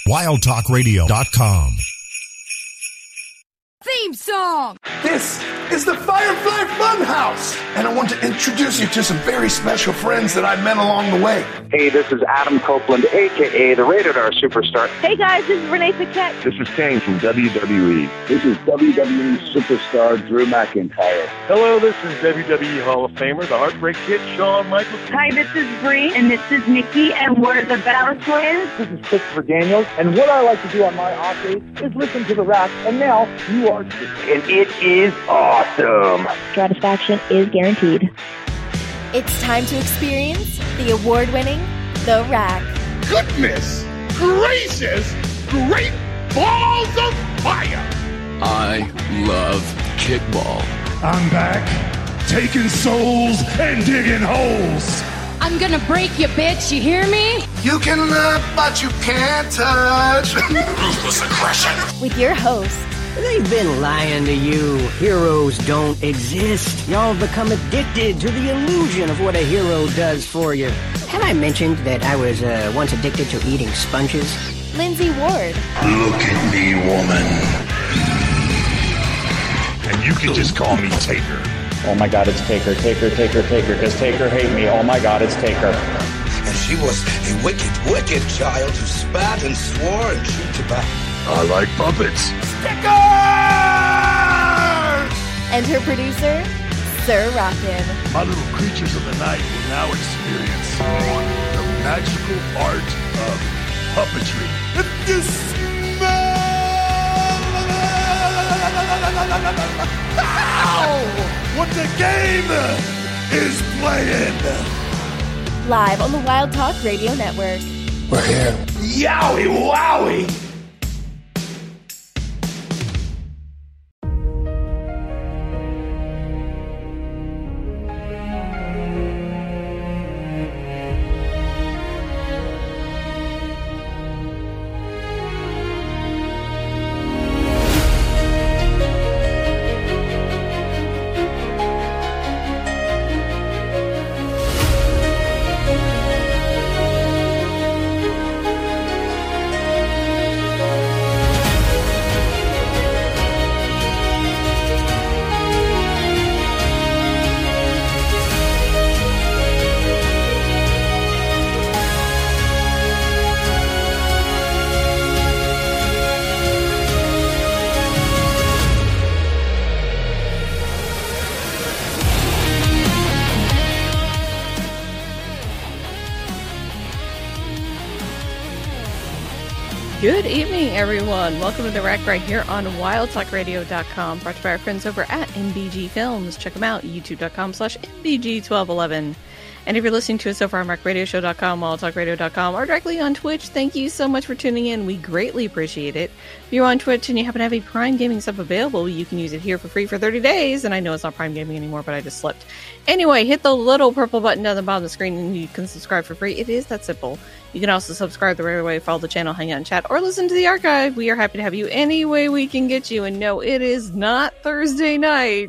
WildTalkRadio.com. Theme song! This is the Firefly Funhouse, and I want to introduce you to some very special friends that I've met along the way. Hey, this is Adam Copeland, a.k.a. the Rated R Superstar. Hey guys, this is Renee Paquette. This is Kane from WWE. This is WWE Superstar Drew McIntyre. Hello, this is WWE Hall of Famer, the Heartbreak Kid, Shawn Michaels. Hi, this is Bree, and this is Nikki, and we're the Battle Twins. This is Christopher Daniels, and what I like to do on my off days is listen to the rap, and now you are too. And it is awesome. Satisfaction is guaranteed. It's time to experience the award-winning The Rack. Goodness gracious, great balls of fire! I love kickball. I'm back, taking souls and digging holes. I'm gonna break you, bitch, you hear me? You can look, but you can't touch. Ruthless aggression. With your host, they've been lying to you. Heroes don't exist. Y'all become addicted to the illusion of what a hero does for you. Have I mentioned that I was once addicted to eating sponges? Lindsay Ward. Look at me, woman. And you can just call me Taker. Oh my God, it's Taker, Taker, Taker, Taker. Does Taker hate me? Oh my God, it's Taker. And she was a wicked, wicked child who spat and swore and chewed tobacco. I like puppets. Stickers! And her producer, Sir Rockin'. My little creatures of the night will now experience the magical art of puppetry. If you smell... what the game is playing. Live on the Wild Talk Radio Network. We're here. Yowie wowie! Good evening, everyone. Welcome to The Rack right here on WildTalkRadio.com, brought to you by our friends over at MBG Films. Check them out, youtube.com/MBG1211. And if you're listening to us so far on RackRadioshow.com, WildTalkRadio.com, or directly on Twitch, thank you so much for tuning in. We greatly appreciate it. If you're on Twitch and you happen to have a Prime Gaming sub available, you can use it here for free for 30 days. And I know it's not Prime Gaming anymore, but I just slipped. Anyway, hit the little purple button down the bottom of the screen and you can subscribe for free. It is that simple. You can also subscribe the regular way, follow the channel, hang out and chat, or listen to the archive. We are happy to have you any way we can get you. And no, it is not Thursday night.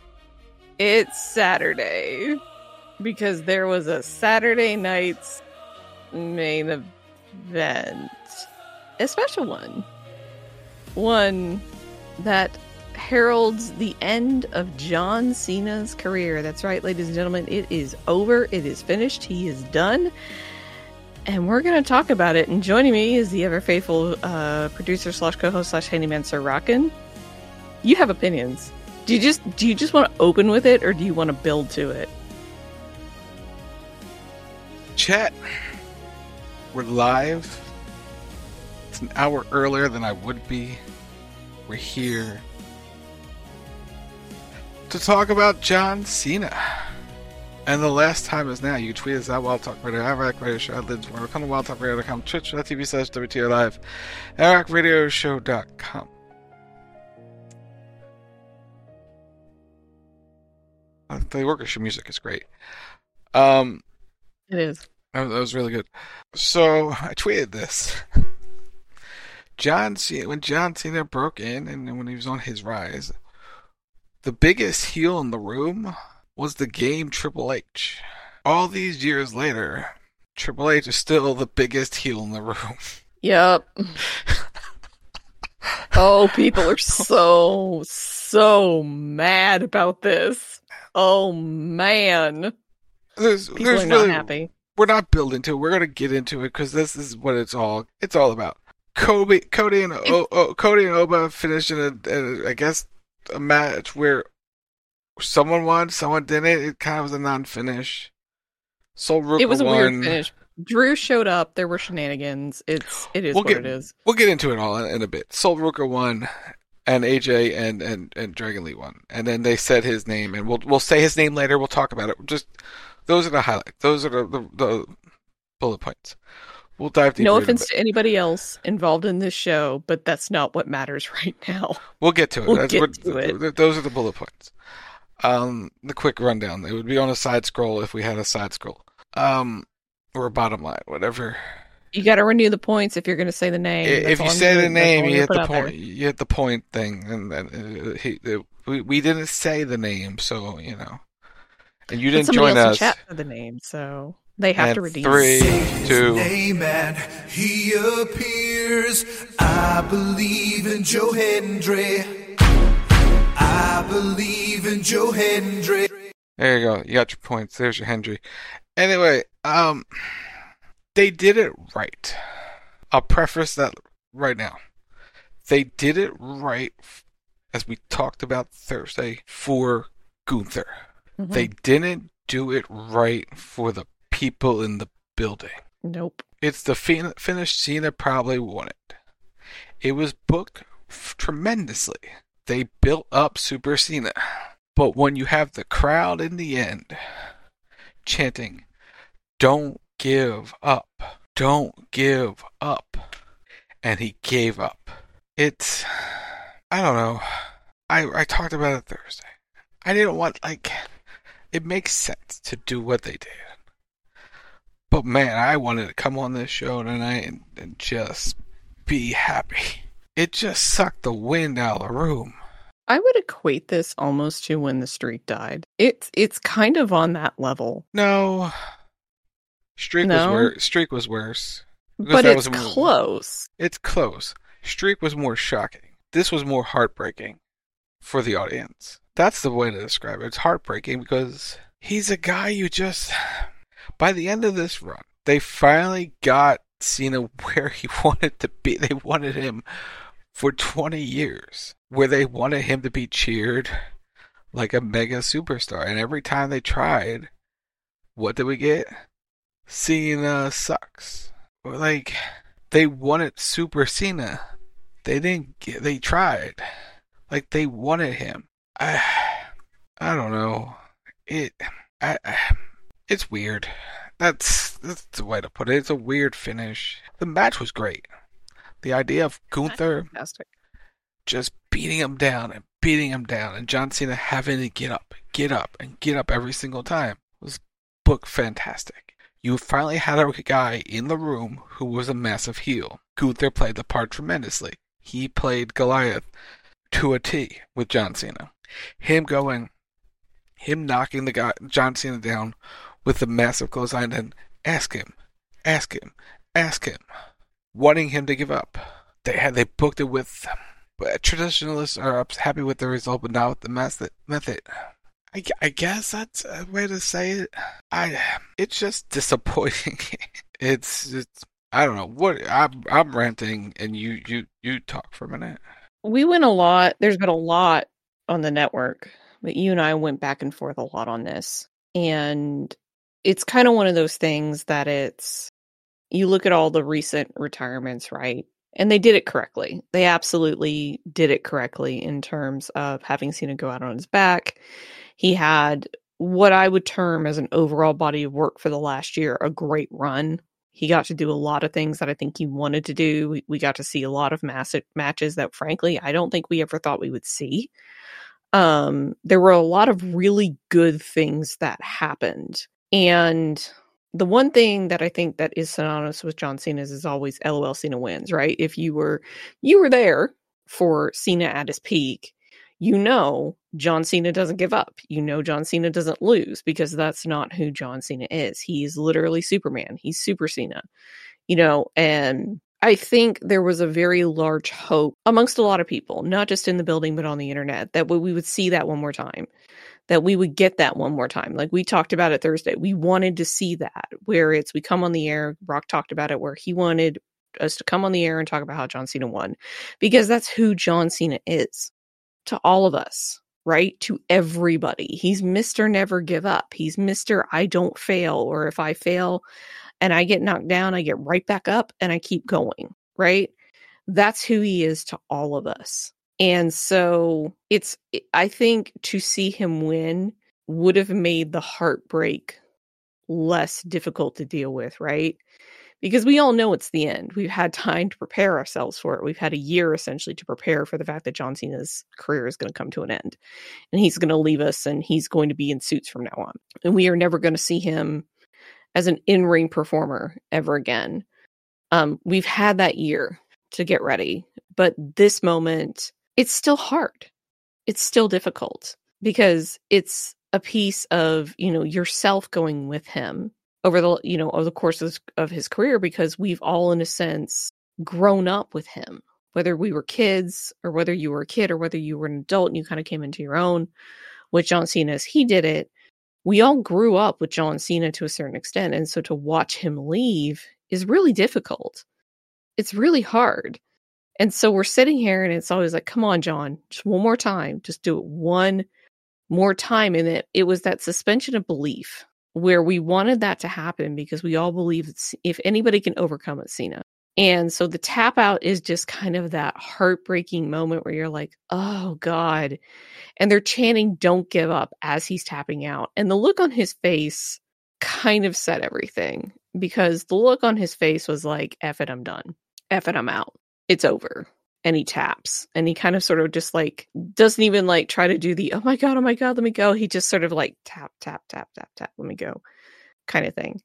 It's Saturday. Because there was a Saturday night's main event. A special one. One that heralds the end of John Cena's career. That's right, ladies and gentlemen. It is over. It is finished. He is done. And we're going to talk about it. And joining me is the ever-faithful producer / co-host / handyman, Sir Rockin'. You have opinions. Do you just want to open with it, or do you want to build to it? Chat, we're live. It's an hour earlier than I would be. We're here to talk about John Cena. And the last time is now. You can tweet us at Wild Talk Radio, at Rack Radio Show, at Lids, where come to WildTalkRadio.com, twitch.tv/WTO Live, at RackRadioShow.com. The orchestra music is great. It is. That was really good. So I tweeted this. When John Cena broke in and when he was on his rise, the biggest heel in the room was the game Triple H. All these years later, Triple H is still the biggest heel in the room. Yep. Oh, people are so mad about this. Oh, man. People are not happy. We're not building to it. We're going to get into it because this is what it's all about. Cody and Oba finished in I guess a match where someone won, someone didn't. It kind of was a non-finish. Sol Ruka won. It was a weird finish. Drew showed up. There were shenanigans. It is what it is. We'll get into it all in a bit. Sol Ruka won, and AJ and Dragon Lee won, and then they said his name, and we'll say his name later. We'll talk about it. Just those are the highlights. Those are the bullet points. We'll dive deeper. No offense to anybody else involved in this show, but that's not what matters right now. We'll get to it. We'll get to it. Those are the bullet points. The quick rundown. It would be on a side scroll if we had a side scroll. Or a bottom line, whatever. You got to renew the points if you're going to say the name. If you say the name, you hit the point. You hit the point thing, and we didn't say the name, so you know. And you didn't join us. Chat for the name, so they have to redeem. 3, 2. Name and he appears. I believe in Joe Hendry. I believe in Joe Hendry. There you go. You got your points. There's your Hendry. Anyway, they did it right. I'll preface that right now. They did it right, as we talked about Thursday, for Gunther. Mm-hmm. They didn't do it right for the people in the building. Nope. It's the finish Cena probably wanted. It was booked tremendously. They built up Super Cena. But when you have the crowd in the end chanting, "Don't give up. Don't give up." And he gave up. I don't know. I talked about it Thursday. I didn't want, it makes sense to do what they did. But man, I wanted to come on this show tonight and just be happy. It just sucked the wind out of the room. I would equate this almost to when the streak died. It's kind of on that level. No. Streak was worse. But it's close. It's close. Streak was more shocking. This was more heartbreaking for the audience. That's the way to describe it. It's heartbreaking because he's a guy you just... By the end of this run, they finally got Cena where he wanted to be. They wanted him for 20 years, where they wanted him to be cheered like a mega superstar. And every time they tried, what did we get? Cena sucks. They wanted Super Cena. They tried. They wanted him. I don't know. It's weird. That's the way to put it. It's a weird finish. The match was great. The idea of Gunther just beating him down, and John Cena having to get up every single time was booked fantastic. You finally had a guy in the room who was a massive heel. Gunther played the part tremendously. He played Goliath to a T with John Cena. Him knocking the guy John Cena down with the massive clothesline and ask him, wanting him to give up. They booked it with traditionalists are happy with the result, but not with the method. I guess that's a way to say it. It's just disappointing. It's I don't know what I'm ranting, and you talk for a minute. We went a lot. There's been a lot on the network, but you and I went back and forth a lot on this, and it's kind of one of those things that you look at all the recent retirements, right? And they did it correctly. They absolutely did it correctly in terms of having Cena go out on his back. He had what I would term as an overall body of work for the last year, a great run. He got to do a lot of things that I think he wanted to do. We got to see a lot of massive matches that, frankly, I don't think we ever thought we would see. There were a lot of really good things that happened. And the one thing that I think that is synonymous with John Cena's is always LOL Cena wins, right? If you were there for Cena at his peak, John Cena doesn't give up. John Cena doesn't lose, because that's not who John Cena is. He's literally Superman. He's Super Cena, and I think there was a very large hope amongst a lot of people, not just in the building, but on the internet, that we would see that one more time, that we would get that one more time. Like we talked about it Thursday. We wanted to see that, where we come on the air. Brock talked about it, where he wanted us to come on the air and talk about how John Cena won, because that's who John Cena is to all of us, right? To everybody. He's Mr. Never Give Up. He's Mr. I don't fail, or if I fail and I get knocked down, I get right back up and I keep going, right? That's who he is to all of us. And so I think to see him win would have made the heartbreak less difficult to deal with, right? Because we all know it's the end. We've had time to prepare ourselves for it. We've had a year essentially to prepare for the fact that John Cena's career is going to come to an end. And he's going to leave us and he's going to be in suits from now on. And we are never going to see him as an in-ring performer ever again. We've had that year to get ready. But this moment, it's still hard. It's still difficult because it's a piece of, yourself going with him over the course of his career, because we've all, in a sense, grown up with him, whether we were kids or whether you were a kid or whether you were an adult and you kind of came into your own with John Cena as he did it. We all grew up with John Cena to a certain extent. And so to watch him leave is really difficult. It's really hard. And so we're sitting here and it's always like, come on, John, just one more time. Just do it one more time. And it was that suspension of belief where we wanted that to happen because we all believe that if anybody can overcome it, Cena. And so the tap out is just kind of that heartbreaking moment where you're like, oh God. And they're chanting, don't give up as he's tapping out. And the look on his face kind of said everything, because the look on his face was like, F it, I'm done. F it, I'm out. It's over. And he taps and he kind of sort of just like doesn't even like try to do the, oh my God, let me go. He just sort of like tap, tap, tap, tap, tap, let me go kind of thing.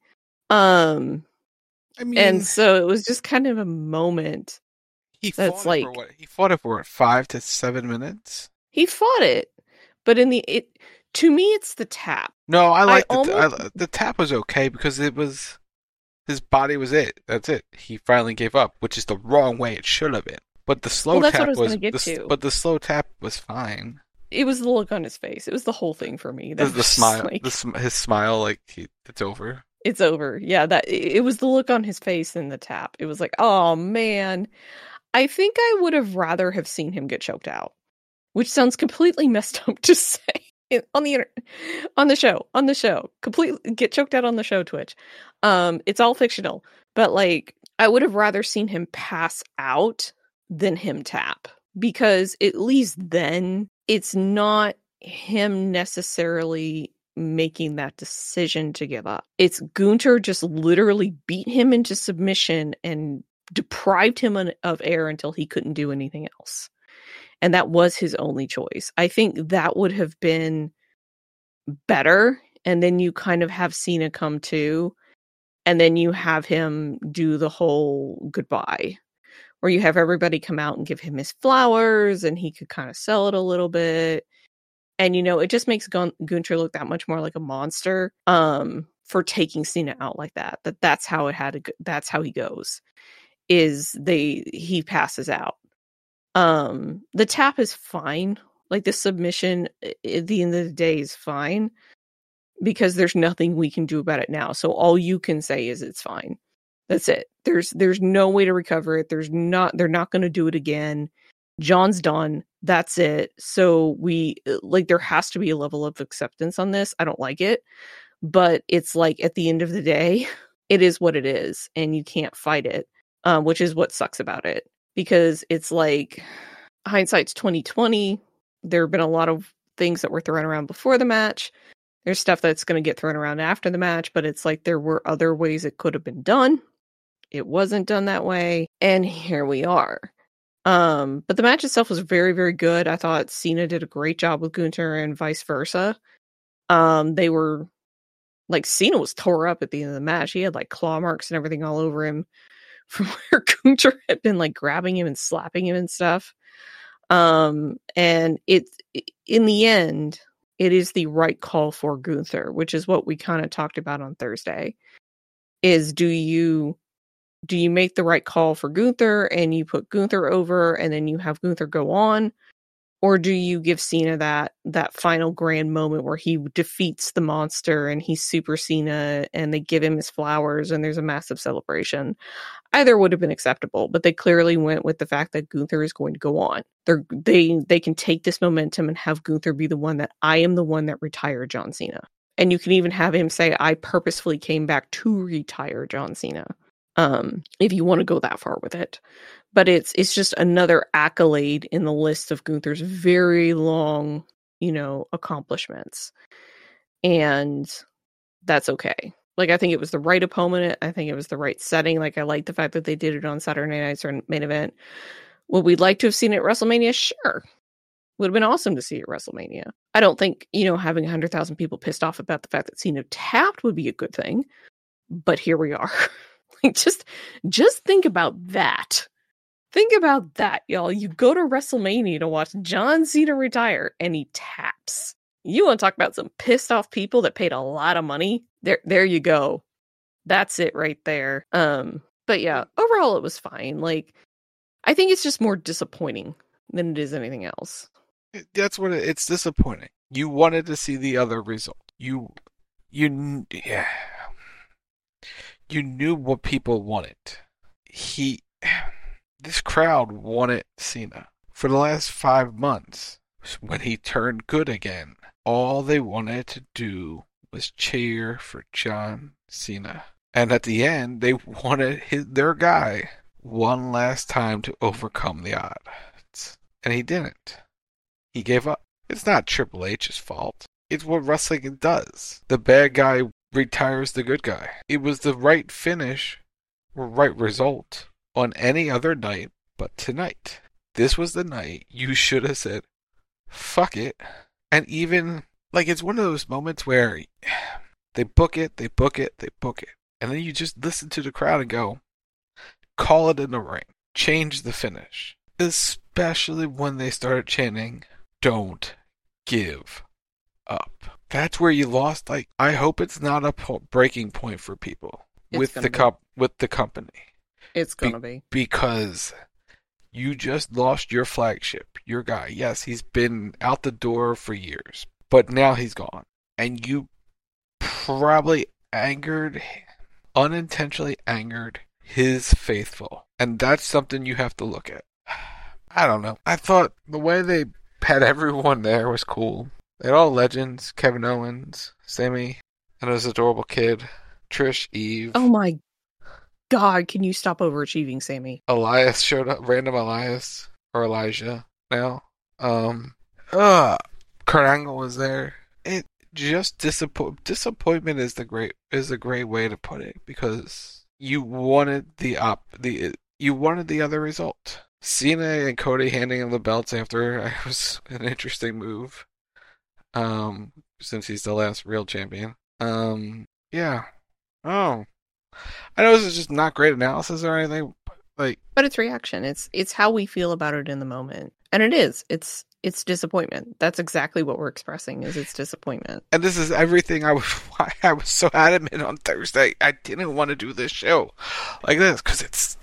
And so it was just kind of a moment. He fought it for 5 to 7 minutes. He fought it, but to me, it's the tap. No, I like the tap was okay because it was his body was it. That's it. He finally gave up, which is the wrong way it should have been. But the slow tap but the slow tap was fine. It was the look on his face. It was the whole thing for me. The smile, his smile, like it's over. It's over. Yeah, it was the look on his face and the tap. It was like, oh man, I think I would have rather have seen him get choked out, which sounds completely messed up to say on the show, completely get choked out on the show, Twitch. It's all fictional, but like I would have rather seen him pass out than him tap, because at least then it's not him necessarily making that decision to give up. It's Gunther just literally beat him into submission and deprived him of air until he couldn't do anything else. And that was his only choice. I think that would have been better. And then you kind of have Cena come to, and then you have him do the whole goodbye, where you have everybody come out and give him his flowers and he could kind of sell it a little bit. And, it just makes Gunther look that much more like a monster for taking Cena out like that. That's how that's how he goes, he passes out. The tap is fine. Like the submission at the end of the day is fine because there's nothing we can do about it now. So all you can say is it's fine. That's it. There's no way to recover it. They're not going to do it again. John's done. That's it. So there has to be a level of acceptance on this. I don't like it, but it's like at the end of the day, it is what it is and you can't fight it, which is what sucks about it, because it's like hindsight's 2020. There have been a lot of things that were thrown around before the match. There's stuff that's going to get thrown around after the match, but it's like there were other ways it could have been done. It wasn't done that way. And here we are. But the match itself was very, very good. I thought Cena did a great job with Gunther and vice versa. They were like, Cena was tore up at the end of the match. He had like claw marks and everything all over him from where Gunther had been like grabbing him and slapping him and stuff. And in the end, it is the right call for Gunther, which is what we kind of talked about on Thursday, is do you do you make the right call for Gunther and you put Gunther over and then you have Gunther go on? Or do you give Cena that final grand moment where he defeats the monster and he's Super Cena and they give him his flowers and there's a massive celebration? Either would have been acceptable, but they clearly went with the fact that Gunther is going to go on. They can take this momentum and have Gunther be the one that I am the one that retired John Cena. And you can even have him say, I purposefully came back to retire John Cena. If you want to go that far with it. But it's just another accolade in the list of Gunther's very long, accomplishments. And that's okay. Like, I think it was the right opponent. I think it was the right setting. Like, I like the fact that they did it on Saturday nights or main event. Would we like to have seen it at WrestleMania? Sure. Would have been awesome to see it at WrestleMania. I don't think, having 100,000 people pissed off about the fact that Cena tapped would be a good thing. But here we are. Like, just think about that. Think about that, y'all. You go to WrestleMania to watch John Cena retire, and he taps. You want to talk about some pissed off people that paid a lot of money? There you go. That's it right there. But yeah, overall it was fine. Like, I think it's just more disappointing than it is anything else. That's what it's disappointing. You wanted to see the other result. You knew what people wanted. This crowd wanted Cena. For the last 5 months, when he turned good again, all they wanted to do was cheer for John Cena. And at the end, they wanted their guy one last time to overcome the odds. And he didn't. He gave up. It's not Triple H's fault. It's what wrestling does. The bad guy retires the good guy. It was the right finish or right result on any other night but tonight. This was the night you should have said, fuck it. And even, like, it's one of those moments where they book it. And then you just listen to the crowd and go, call it in the ring. Change the finish. Especially when they started chanting, don't give up. That's where you lost. Like, I hope it's not a breaking point for people with the company. It's gonna be because you just lost your flagship, your guy. Yes, he's been out the door for years, but now he's gone, and you probably unintentionally angered his faithful, and that's something you have to look at. I don't know. I thought the way they had everyone there was cool. They had all legends: Kevin Owens, Sammy, and his adorable kid, Trish, Eve. Oh my God, can you stop overachieving, Sammy? Elias showed up, random Elias, or Elijah now. Kurt Angle was there. It just disappointment is a great way to put it, because you wanted the other result. Cena and Cody handing him the belts after was an interesting move. Since he's the last real champion. Yeah. Oh. I know this is just not great analysis or anything, but it's reaction. It's how we feel about it in the moment. And it is. It's disappointment. That's exactly what we're expressing, is it's disappointment. And this is everything I was so adamant on Thursday. I didn't want to do this show like this, because it's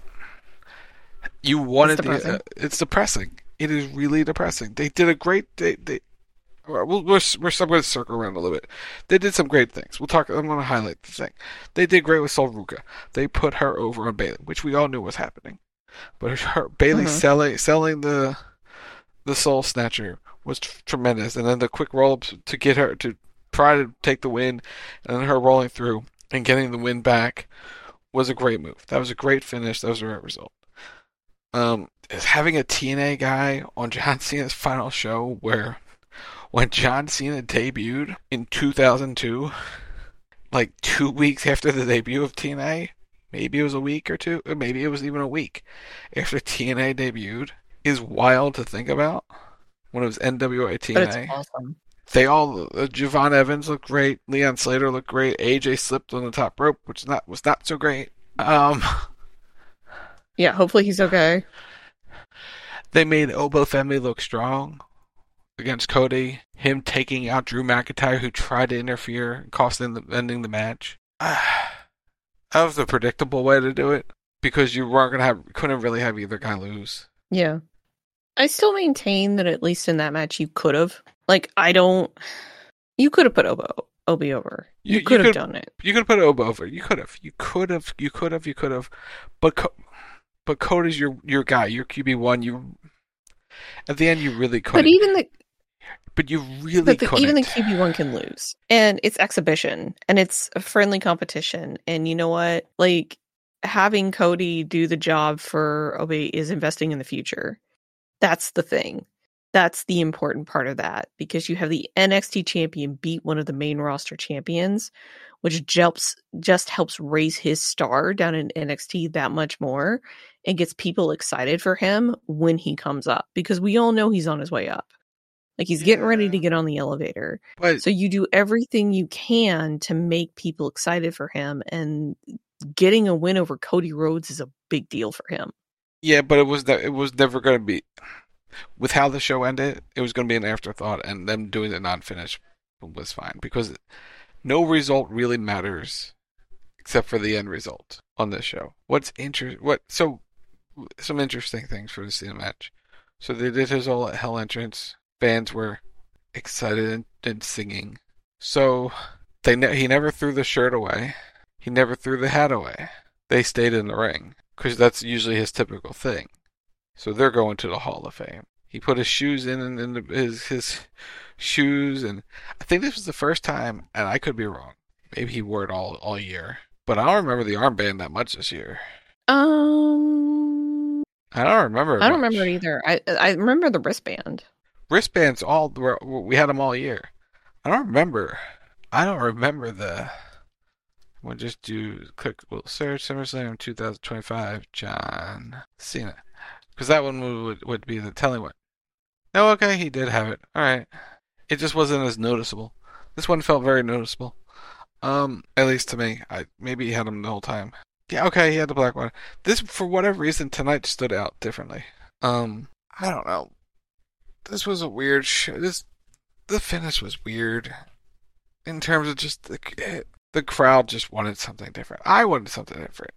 depressing. It is really depressing. They did a great we're going to circle around a little bit. They did some great things. I'm going to highlight the thing. They did great with Sol Ruca. They put her over on Bayley, which we all knew was happening. But Bayley selling the Soul Snatcher was tremendous. And then the quick roll-up to get her to try to take the win, and then her rolling through and getting the win back was a great move. That was a great finish. That was the right result. Having a TNA guy on John Cena's final show, where when John Cena debuted in 2002, like 2 weeks after the debut of TNA, maybe it was a week or two, or maybe it was even a week after TNA debuted, is wild to think about. When it was NWA TNA. But it's awesome. They all, Javon Evans looked great, Leon Slater looked great, AJ slipped on the top rope, which was not so great. Yeah, hopefully he's okay. They made Obo Femi look strong against Cody. Him taking out Drew McIntyre, who tried to interfere, ending the match. That was a predictable way to do it. because you couldn't really have either guy lose. Yeah. I still maintain that at least in that match you could have. Like, you could have put Obi over. You could have done it. You could have put Obi over. You could have. But Cody's your guy. Your QB1. At the end, you really couldn't. But you really couldn't. Even the QB1 can lose. And it's exhibition. And it's a friendly competition. And you know what? Like, having Cody do the job for Obi is investing in the future. That's the thing. That's the important part of that. Because you have the NXT champion beat one of the main roster champions, which just helps raise his star down in NXT that much more and gets people excited for him when he comes up. Because we all know he's on his way up. Like, he's getting ready to get on the elevator. But, so you do everything you can to make people excited for him. And getting a win over Cody Rhodes is a big deal for him. Yeah, but it was never going to be... With how the show ended, it was going to be an afterthought, and them doing the non-finish was fine. Because no result really matters except for the end result on this show. Some interesting things for the Cena match. So they did his All Out Hell entrance. Fans were excited and singing. So he never threw the shirt away. He never threw the hat away. They stayed in the ring because that's usually his typical thing. So they're going to the Hall of Fame. He put his shoes in his shoes, and I think this was the first time, and I could be wrong. Maybe he wore it all year, but I don't remember the armband that much this year. I don't remember. I don't remember it either. I remember the wristband. Wristbands we had them all year. I don't remember the. We'll just we'll search SummerSlam 2025 John Cena. Because that one would be the telling one. No, okay, he did have it. Alright. It just wasn't as noticeable. This one felt very noticeable. At least to me. Maybe he had them the whole time. Yeah, okay, he had the black one. This, for whatever reason, tonight stood out differently. I don't know. This was a weird show. The finish was weird. In terms of just the crowd just wanted something different. I wanted something different.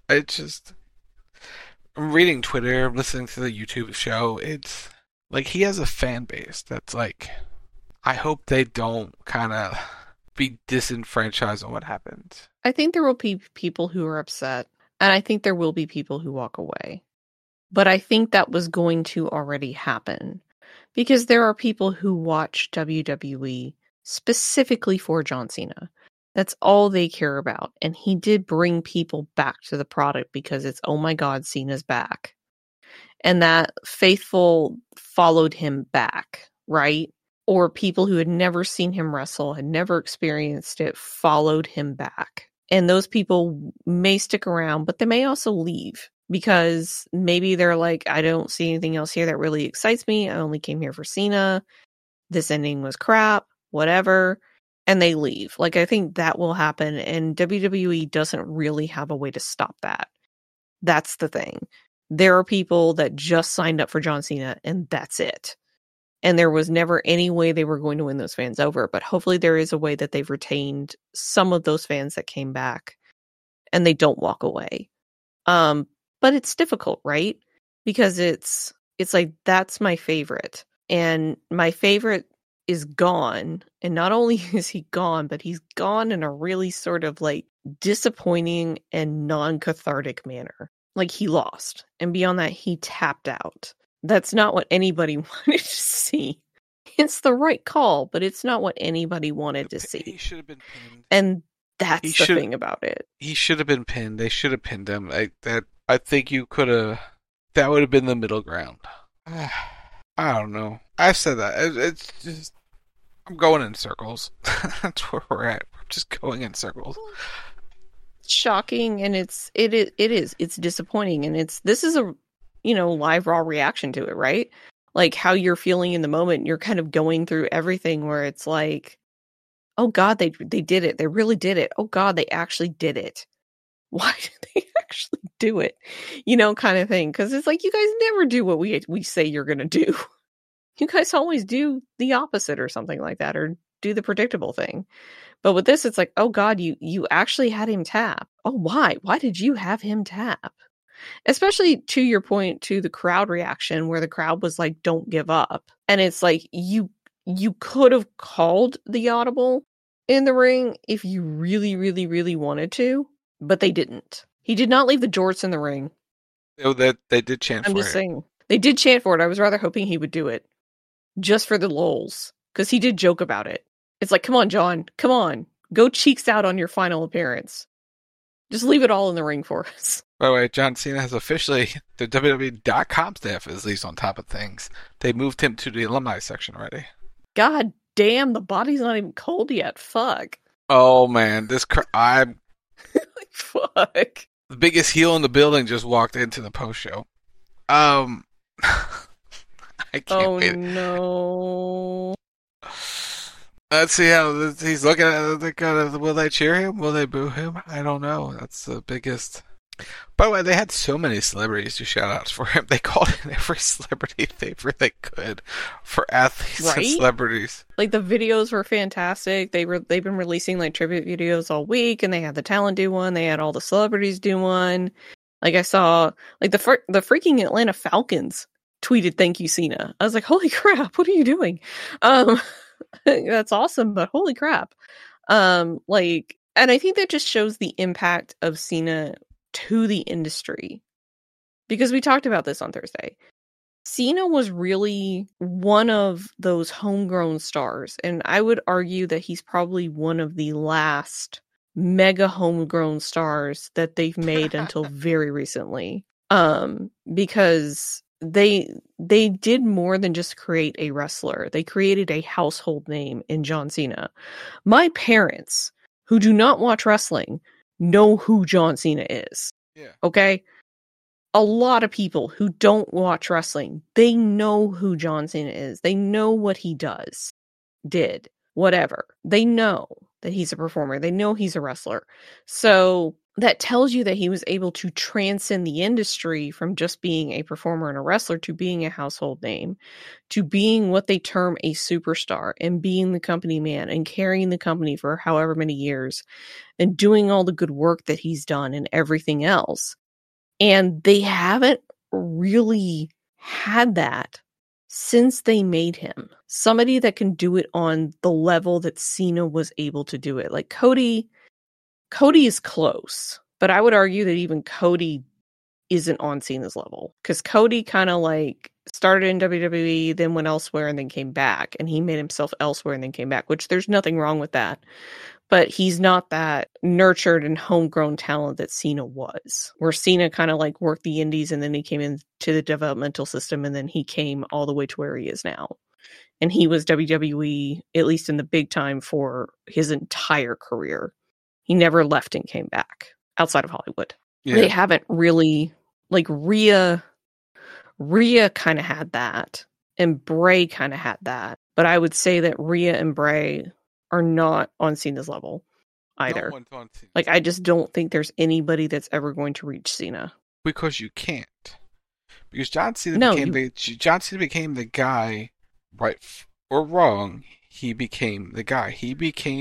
I'm reading Twitter, I'm listening to the YouTube show. It's like he has a fan base that's like, I hope they don't kind of be disenfranchised on what happened. I think there will be people who are upset, and I think there will be people who walk away. But I think that was going to already happen because there are people who watch WWE specifically for John Cena. That's all they care about. And he did bring people back to the product because it's, oh my God, Cena's back. And that faithful followed him back, right? Or people who had never seen him wrestle, had never experienced it, followed him back. And those people may stick around, but they may also leave because maybe they're like, I don't see anything else here that really excites me. I only came here for Cena. This ending was crap, whatever. And they leave. Like, I think that will happen, and WWE doesn't really have a way to stop that. That's the thing. There are people that just signed up for John Cena, and that's it. And there was never any way they were going to win those fans over, but hopefully there is a way that they've retained some of those fans that came back, and they don't walk away. But it's difficult, right? Because it's like, that's my favorite. And my favorite is gone, and not only is he gone, but he's gone in a really sort of like disappointing and non-cathartic manner. Like, he lost, and beyond that, he tapped out. That's not what anybody wanted to see. It's the right call, but it's not what anybody wanted to see. He should have been pinned. And that's the thing about it. He should have been pinned. They should have pinned him. I think you could have. That would have been the middle ground. I don't know. I've said that. It's just, I'm going in circles. That's where we're at. We're just going in circles. It's shocking, and it is. It's disappointing, and this is a live raw reaction to it, right? Like how you're feeling in the moment. You're kind of going through everything where it's like, oh God, they did it. They really did it. Oh God, they actually did it. Why did they actually do it? Kind of thing. Because it's like, you guys never do what we say you're going to do. You guys always do the opposite or something like that, or do the predictable thing. But with this, it's like, oh God, you actually had him tap. Oh, why? Why did you have him tap? Especially to your point, to the crowd reaction where the crowd was like, don't give up. And it's like, you could have called the audible in the ring if you really, really, really wanted to, but they didn't. He did not leave the jorts in the ring. Oh, that they did chant for it. I'm just saying. They did chant for it. I was rather hoping he would do it. Just for the lulz. Because he did joke about it. It's like, come on, John. Come on. Go cheeks out on your final appearance. Just leave it all in the ring for us. By the way, John Cena has officially, the WWE.com staff is at least on top of things. They moved him to the alumni section already. God damn, the body's not even cold yet. Fuck. Oh, man. I'm... Fuck. The biggest heel in the building just walked into the post-show. I can't wait. Oh, no. Let's see how he's looking at it. Will they cheer him? Will they boo him? I don't know. That's the biggest... By the way, they had so many celebrities do shout-outs for him. They called in every celebrity favor they could for athletes and celebrities. Like, the videos were fantastic. They've been releasing, like, tribute videos all week, and they had the talent do one. They had all the celebrities do one. Like, I saw, like, the freaking Atlanta Falcons tweeted, "Thank you, Cena." I was like, holy crap, what are you doing? That's awesome, but holy crap. And I think that just shows the impact of Cena to the industry, because we talked about this on Thursday. Cena was really one of those homegrown stars, and I would argue that he's probably one of the last mega homegrown stars that they've made until very recently, because they did more than just create a wrestler. They created a household name in John Cena. My parents, who do not watch wrestling, know who John Cena is. Yeah. Okay? A lot of people who don't watch wrestling, they know who John Cena is. They know what he did, whatever. They know that he's a performer. They know he's a wrestler. So that tells you that he was able to transcend the industry from just being a performer and a wrestler to being a household name, to being what they term a superstar, and being the company man and carrying the company for however many years and doing all the good work that he's done and everything else. And they haven't really had that since they made him. Somebody that can do it on the level that Cena was able to do it. Like Cody is close, but I would argue that even Cody isn't on Cena's level, because Cody kind of like started in WWE, then went elsewhere, and then came back, and he made himself elsewhere and then came back, which there's nothing wrong with that. But he's not that nurtured and homegrown talent that Cena was, where Cena kind of like worked the indies and then he came into the developmental system and then he came all the way to where he is now. And he was WWE, at least in the big time, for his entire career. He never left and came back outside of Hollywood. Yeah. They haven't really, like Rhea kind of had that, and Bray kind of had that. But I would say that Rhea and Bray are not on Cena's level either. No one's on Cena. Like, I just don't think there's anybody that's ever going to reach Cena. Because you can't. Because John Cena became the guy, right or wrong. He became the guy. He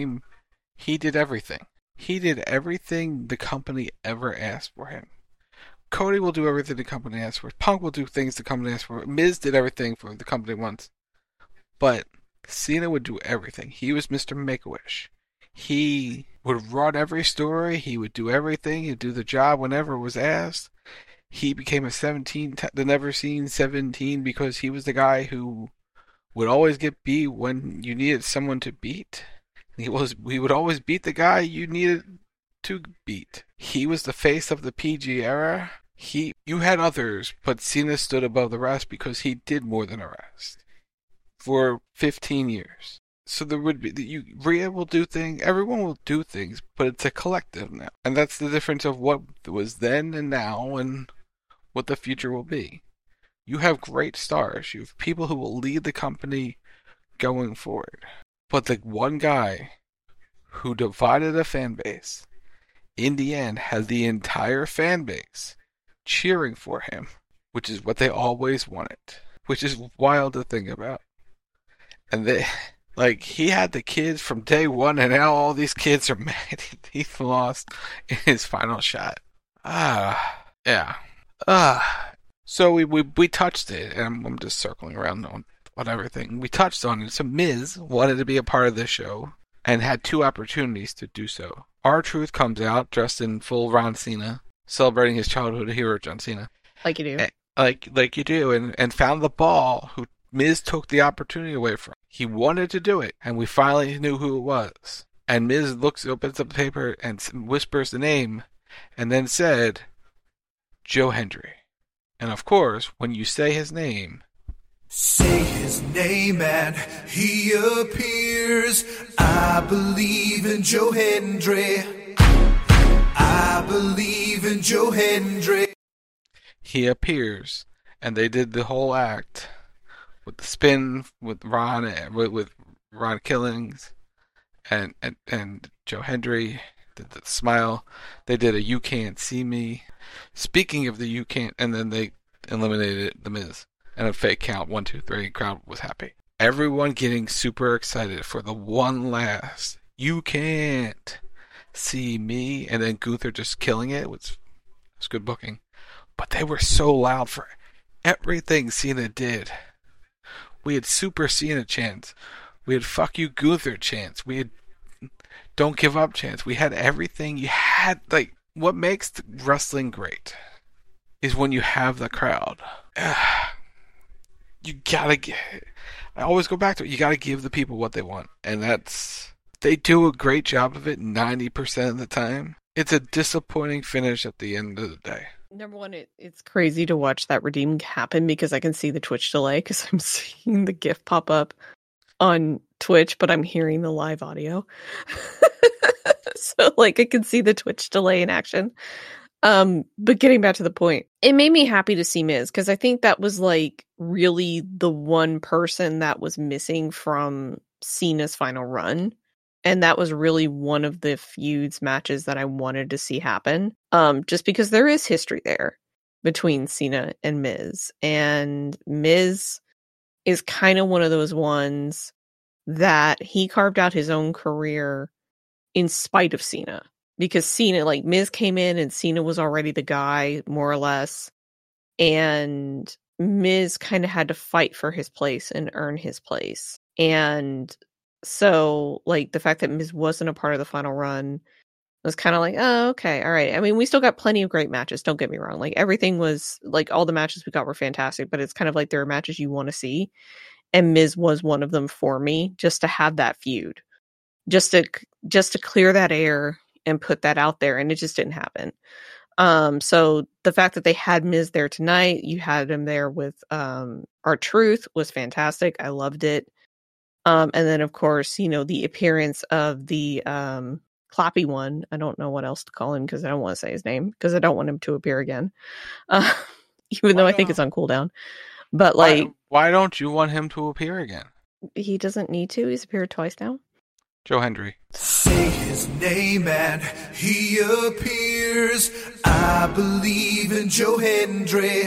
did everything. He did everything the company ever asked for him. Cody will do everything the company asked for. Punk will do things the company asked for. Miz did everything for the company once. But Cena would do everything. He was Mr. Make-A-Wish. He would run every story. He would do everything. He'd do the job whenever it was asked. He became the never-seen 17 because he was the guy who would always get beat when you needed someone to beat. He would always beat the guy you needed to beat. He was the face of the PG era. You had others, but Cena stood above the rest because he did more than the rest for 15 years. So there would be Rhea will do things, everyone will do things, but it's a collective now, and that's the difference of what was then and now, and what the future will be. You have great stars. You have people who will lead the company going forward. But the one guy who divided a fan base, in the end, has the entire fan base cheering for him, which is what they always wanted, which is wild to think about. And he had the kids from day one, and now all these kids are mad he lost in his final shot. Yeah. So we touched it, and I'm just circling around on everything. We touched on it. So Miz wanted to be a part of this show and had 2 opportunities to do so. R-Truth comes out dressed in full Ron Cena, celebrating his childhood hero, John Cena. Like you do. Like you do, and found the ball who Miz took the opportunity away from. He wanted to do it, and we finally knew who it was. And Miz opens up the paper and whispers the name, and then said, Joe Hendry. And of course, when you say his name, say his name and he appears. I believe in Joe Hendry. I believe in Joe Hendry. He appears, and they did the whole act with the spin with Ron Killings and Joe Hendry. Did the smile. They did a "You Can't See Me." Speaking of the "You Can't," and then they eliminated The Miz. And a fake count, 1, 2, 3. Crowd was happy. Everyone getting super excited for the one last "You Can't See Me," and then Gunther just killing it. It was good booking. But they were so loud for everything Cena did. We had Super Cena chants. We had "Fuck You Gunther" chants. We had "Don't Give Up" chants. We had everything. You had, like, what makes wrestling great is when you have the crowd. You gotta get. I always go back to it. You gotta give the people what they want, and they do a great job of it 90% of the time. It's a disappointing finish at the end of the day. Number one, it's crazy to watch that redeem happen because I can see the Twitch delay because I'm seeing the GIF pop up on Twitch, but I'm hearing the live audio. So, like, I can see the Twitch delay in action. But getting back to the point, it made me happy to see Miz because I think that was, like, really the one person that was missing from Cena's final run. And that was really one of the feuds matches that I wanted to see happen. Just because there is history there between Cena and Miz. And Miz is kind of one of those ones that he carved out his own career in spite of Cena. Because Cena, like, Miz came in and Cena was already the guy, more or less. And Miz kind of had to fight for his place and earn his place. And so, like, the fact that Miz wasn't a part of the final run was kind of like, oh, okay, all right. I mean, we still got plenty of great matches, don't get me wrong. Like, everything was, like, all the matches we got were fantastic, but it's kind of like there are matches you want to see. And Miz was one of them for me, just to have that feud. Just to clear that air and put that out there, and it just didn't happen. So the fact that they had Miz there tonight, you had him there with R-Truth was fantastic. I loved it. And then, of course, you know, the appearance of the Clappy one. I don't know what else to call him because I don't want to say his name because I don't want him to appear again. Even though I think it's on cooldown. But, like, why don't you want him to appear again? He doesn't need to. He's appeared twice now. Joe Hendry. Say his name and he appears. I believe in Joe Hendry.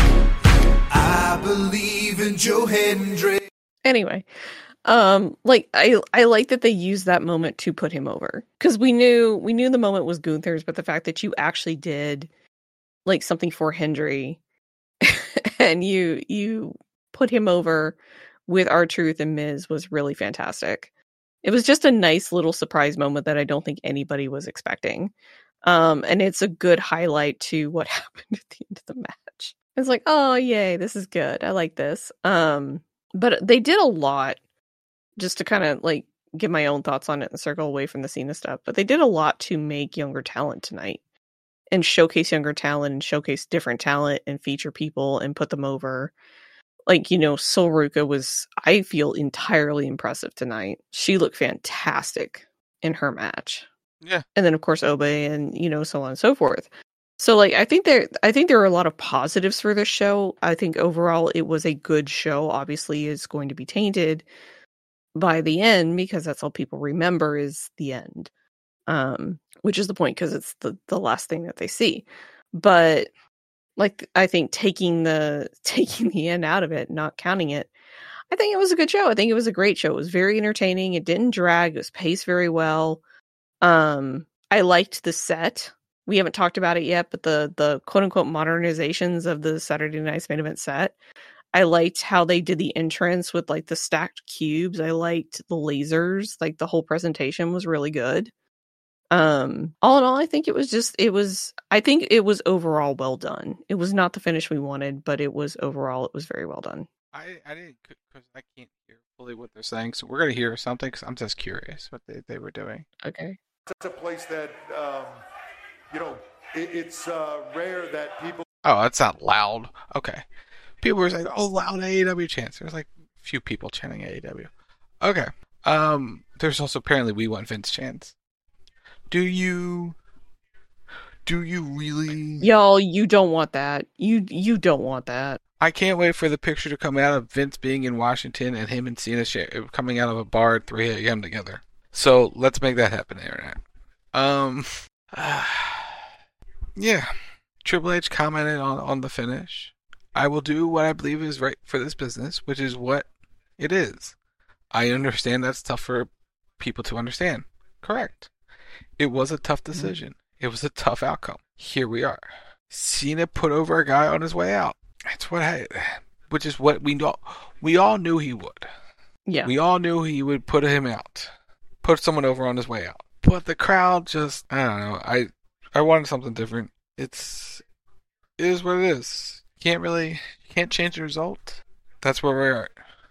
I believe in Joe Hendry. Anyway, like, I like that they used that moment to put him over because we knew the moment was Gunther's, but the fact that you actually did, like, something for Hendry and you put him over with R-Truth and Miz was really fantastic. It was just a nice little surprise moment that I don't think anybody was expecting. And it's a good highlight to what happened at the end of the match. It's like, oh, yay, this is good. I like this. But they did a lot, just to kind of, like, give my own thoughts on it and circle away from the Cena stuff. But they did a lot to make younger talent tonight and showcase younger talent and showcase different talent and feature people and put them over. Like, you know, Sol Ruca was, I feel, entirely impressive tonight. She looked fantastic in her match. Yeah. And then, of course, Obe and, you know, so on and so forth. So, like, I think there are a lot of positives for this show. I think overall it was a good show. Obviously, it's going to be tainted by the end because that's all people remember is the end. Which is the point because it's the last thing that they see. But, like, I think taking the end out of it, not counting it, I think it was a good show. I think it was a great show. It was very entertaining. It didn't drag. It was paced very well. I liked the set we haven't talked about it yet, but the quote unquote modernizations of the Saturday Night's Main Event set. I liked how they did the entrance with like the stacked cubes. I liked the lasers. Like the whole presentation was really good. All in all, I think it was overall well done. It was not the finish we wanted, but it was very well done. I didn't, because I can't hear fully what they're saying, so we're going to hear something, because I'm just curious what they were doing. Okay. It's a place that, it's rare that people... Oh, that's not loud. Okay. People were saying, oh, loud AEW chants. There's like a few people chanting AEW. Okay. There's also apparently We Want Vince chants. Do you really? Y'all, you don't want that. You don't want that. I can't wait for the picture to come out of Vince being in Washington and him and Cena coming out of a bar at 3 a.m. together. So let's make that happen, Internet. Yeah. Triple H commented on the finish. I will do what I believe is right for this business, which is what it is. I understand that's tough for people to understand. Correct. It was a tough decision. It was a tough outcome. Here we are. Cena put over a guy on his way out. Which is what we all knew he would. Yeah. We all knew he would put him out. Put someone over on his way out. But the crowd just, I don't know. I wanted something different. It is what it is. You can't change the result. That's where we are.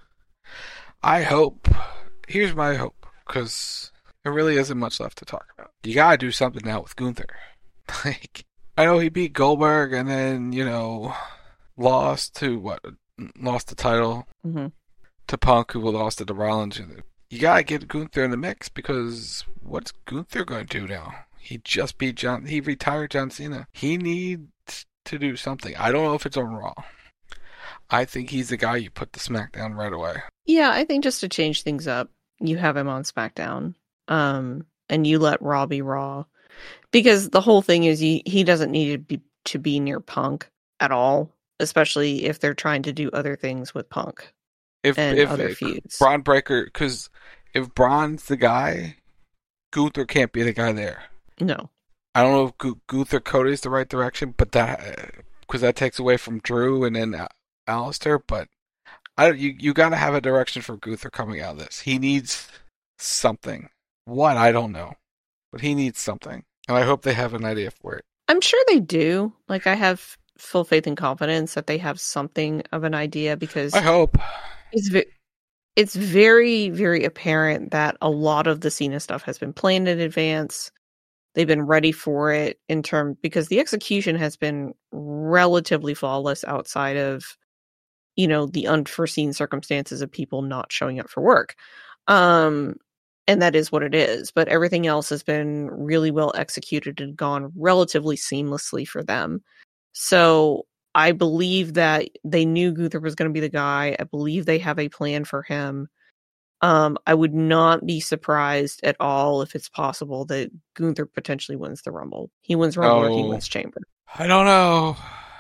Here's my hope, because there really isn't much left to talk about. You gotta do something now with Gunther. Like, I know he beat Goldberg and then, lost the title to Punk, who lost it to Rollins. You gotta get Gunther in the mix, because what's Gunther going to do now? He retired John Cena. He needs to do something. I don't know if it's on Raw. I think he's the guy you put to SmackDown right away. Yeah, I think just to change things up, you have him on SmackDown. And you let Raw be Raw. Because the whole thing is he doesn't need to be near Punk at all, especially if they're trying to do other things with Punk and other feuds. Braun Breaker, because if Braun's the guy, Gunther can't be the guy there. No. I don't know if Gunther Cody's the right direction, but because that takes away from Drew and then Alistair, but you got to have a direction for Gunther coming out of this. He needs something. What? I don't know. But he needs something. And I hope they have an idea for it. I'm sure they do. Like, I have full faith and confidence that they have something of an idea, because I hope. It's very, very apparent that a lot of the Cena stuff has been planned in advance. They've been ready for it because the execution has been relatively flawless outside of, the unforeseen circumstances of people not showing up for work. And that is what it is. But everything else has been really well executed and gone relatively seamlessly for them. So I believe that they knew Gunther was going to be the guy. I believe they have a plan for him. I would not be surprised at all if it's possible that Gunther potentially wins the Rumble. He wins Rumble or he wins Chamber. I don't know,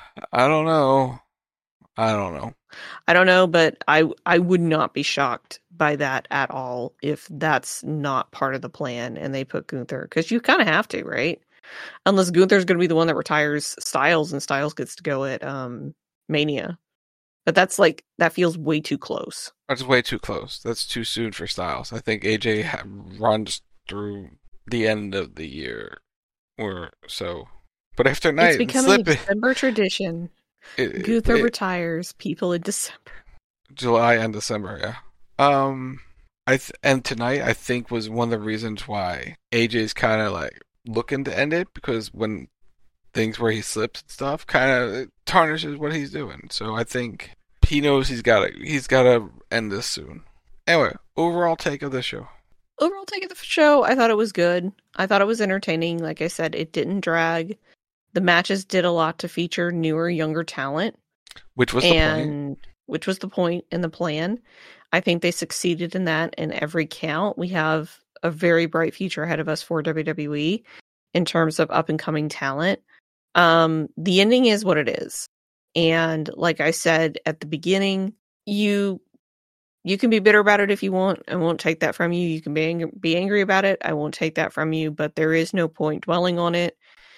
but I would not be shocked by that at all if that's not part of the plan and they put Gunther, because you kind of have to, right? Unless Gunther's going to be the one that retires Styles and Styles gets to go at Mania. But that feels way too close. That's way too close. That's too soon for Styles. I think AJ runs through the end of the year or so. But after night, it's becoming a December tradition. Gunther retires people in December. July and December, yeah. And tonight, I think, was one of the reasons why AJ's kind of like looking to end it, because when things where he slips and stuff kind of tarnishes what he's doing. So I think he knows he's got to end this soon. Anyway, overall take of the show. Overall take of the show, I thought it was good. I thought it was entertaining. Like I said, it didn't drag. The matches did a lot to feature newer, younger talent. Which was the point in the plan. I think they succeeded in that in every count. We have a very bright future ahead of us for WWE in terms of up-and-coming talent. The ending is what it is. And like I said at the beginning, you can be bitter about it if you want. I won't take that from you. You can be angry about it. I won't take that from you. But there is no point dwelling on it.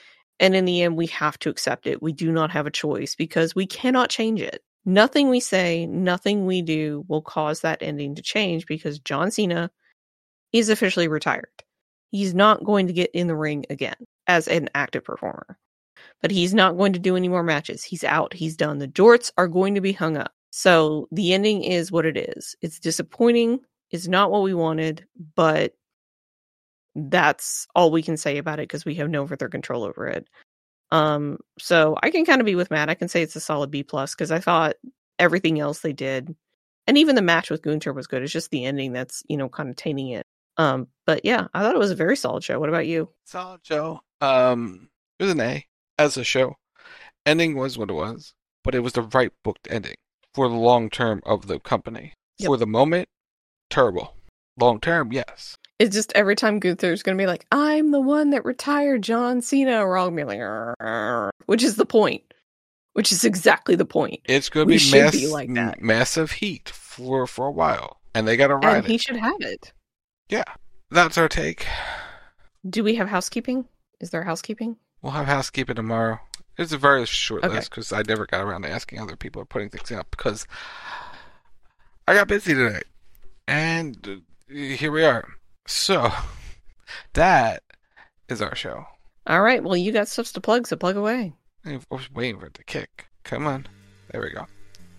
And in the end, we have to accept it. We do not have a choice because we cannot change it. Nothing we say, nothing we do will cause that ending to change because John Cena is officially retired. He's not going to get in the ring again as an active performer. But he's not going to do any more matches. He's out. He's done. The jorts are going to be hung up. So the ending is what it is. It's disappointing. It's not what we wanted, but that's all we can say about it because we have no further control over it. So I can kind of be with Matt. I can say it's a solid B+ because I thought everything else they did, and even the match with Gunther was good. It's just the ending that's, kind of tainting it. But yeah, I thought it was a very solid show. What about you? Solid show. It was an A as a show. Ending was what it was, but it was the right booked ending for the long term of the company. Yep. For the moment, terrible. Long term, yes. It's just every time Gunther's going to be like, I'm the one that retired John Cena, we're all going to be like, which is the point. Which is exactly the point. It's going to be like that. Massive heat for a while. And they got to ride it. And he should have it. Yeah. That's our take. Do we have housekeeping? Is there housekeeping? We'll have housekeeping tomorrow. It's a very short list because I never got around to asking other people or putting things up because I got busy today. And here we are. So, that is our show. All right. Well, you got stuff to plug, so plug away. I was waiting for it to kick. Come on. There we go.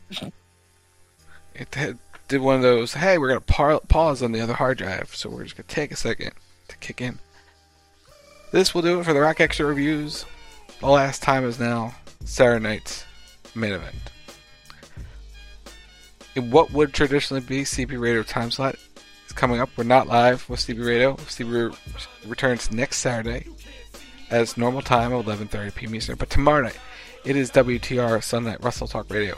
It did one of those, hey, we're going to pause on the other hard drive, so we're just going to take a second to kick in. This will do it for the Rock Extra reviews. The last time is now Saturday night's main event. In what would traditionally be CB Radio time slot is coming up. We're not live with CB Radio. CB returns next Saturday as normal time of 11:30 p.m. Eastern. But tomorrow night, it is WTR Sunday Night Wrestle Talk Radio.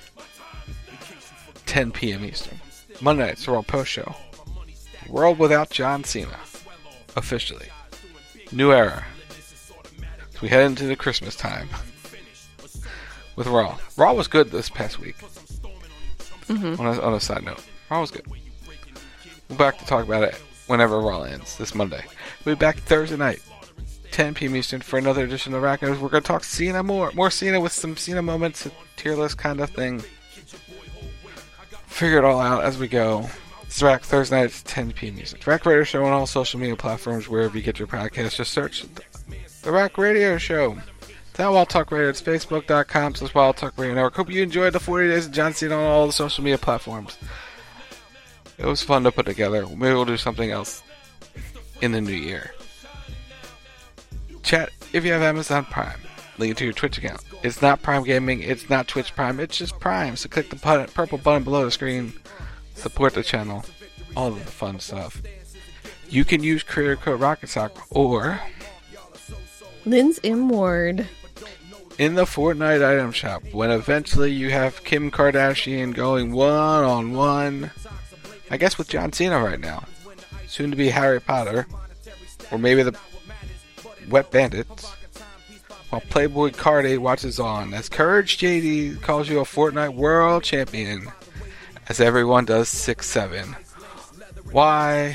10 p.m. Eastern. Monday night's the Raw Post Show. World Without John Cena. Officially. New era. So we head into the Christmas time. With Raw. Raw was good this past week. Mm-hmm. On a side note. Raw was good. We'll be back to talk about it whenever Raw ends this Monday. We'll be back Thursday night. 10 p.m. Eastern for another edition of Rack News. We're going to talk Cena more Cena with some Cena moments, a tier list kind of thing. Figure it all out as we go. It's Rack Thursday night at 10 p.m. Eastern. Rack Radio Show on all social media platforms, wherever you get your podcasts. Just search the Rack Radio Show. It's at Wild Talk Radio. It's Facebook.com/Wild Talk Radio Network. Hope you enjoyed the 40 Days of John Cena on all the social media platforms. It was fun to put together. Maybe we'll do something else in the new year. Chat, if you have Amazon Prime, link it to your Twitch account. It's not Prime Gaming, it's not Twitch Prime, it's just Prime. So click the purple button below the screen, support the channel, all of the fun stuff. You can use creator code RocketSock or Lynn's M. Ward in the Fortnite item shop when eventually you have Kim Kardashian going one-on-one, I guess with John Cena right now. Soon to be Harry Potter, or maybe the Wet Bandits, while Playboy Card watches on as Courage JD calls you a Fortnite World Champion, as everyone does 6'7". Why?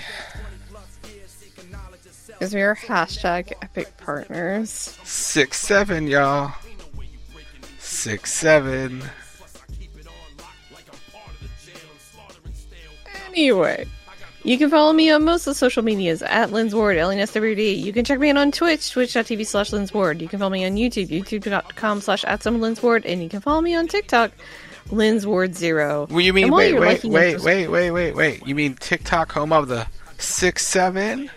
Because we are hashtag epic partners. 6'7", y'all. 6'7". Anyway. You can follow me on most of the social medias at Lynn's Ward, LNSWD. You can check me out on Twitch, twitch.tv/Lynn's Ward. You can follow me on YouTube, youtube.com/@SomeLynn's and you can follow me on TikTok, Lynn's Ward 0. Well, you mean, wait. You mean TikTok home of the 6'7"?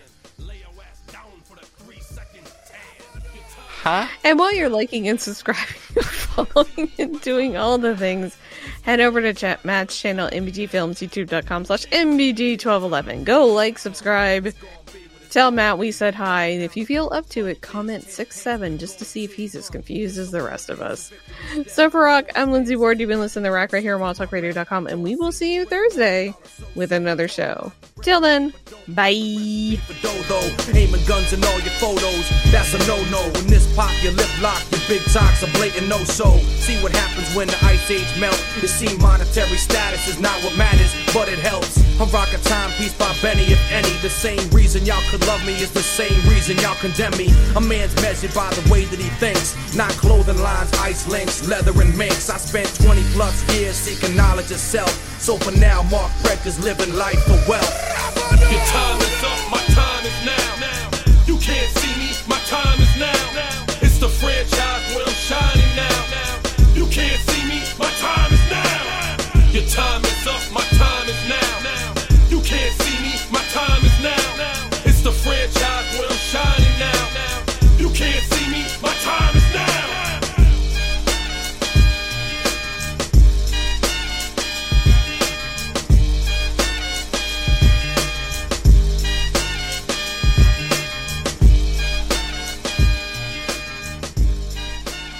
Huh? And while you're liking and subscribing, following and doing all the things, head over to Matt's channel, MBG Films, youtube.com/MBG1211. Go like, subscribe, tell Matt we said hi, and if you feel up to it, comment 6'7" just to see if he's as confused as the rest of us. So for Rock, I'm Lindsay Ward. You've been listening to Rock right here on WildTalkRadio.com, and we will see you Thursday with another show. Till then, bye. Aiming guns in all your photos, that's a no-no. When this pop, your lip lock, your big talks a blatant no-so. See what happens when the ice age melt. It seems monetary status is not what matters, but it helps. I'm rocking Timepiece by Benny, if any. The same reason y'all could love me is the same reason y'all condemn me. A man's measured by the way that he thinks, not clothing lines, ice links, leather and minks. I spent 20 plus years seeking knowledge of self. So for now, Mark Breck is living life for wealth. Your time is up, my time is now. You can't see me, my time is now. It's the franchise where I'm shining now. You can't see me, my time is now. Your time is up, my time is now. You can't see me, my time is now. It's the franchise where I'm shining now. You can't see me, my time is now.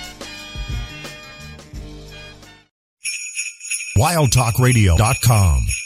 WildTalkRadio.com